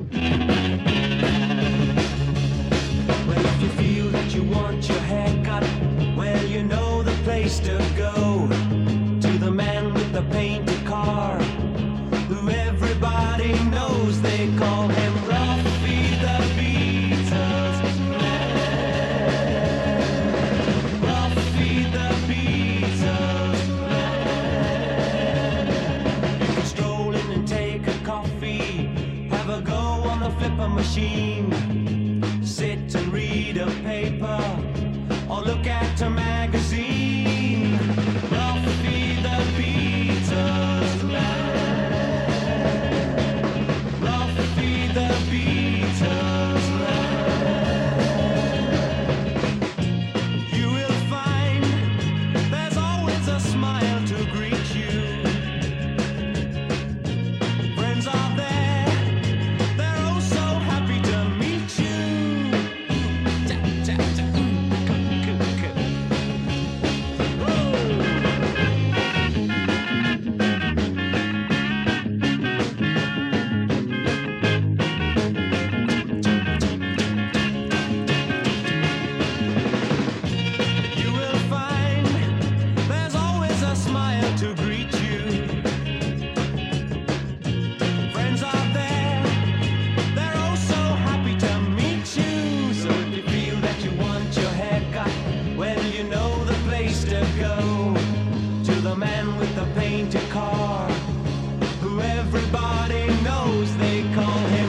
Well, if you feel that you want your hair cut, well, you know the place to go. To the man with the painted car, who everybody knows. They call him Ruffy the Beatles Man. Ruffy the Beatles Man. You can stroll in and take a coffee, have a go on the flipper machine, sit and read a paper, or look at a magazine. Ruffy the Beatles Man. Ruffy the Beatles Man. You will find there's always a smile to greet you. Friends are there, they're oh so happy to meet you. You will find there's always a smile to greet you. Friends are there, they're oh so happy to meet you. So if you feel that you want your hair cut, well, you know the place to go. To the man with the painted car, who everybody knows. They call him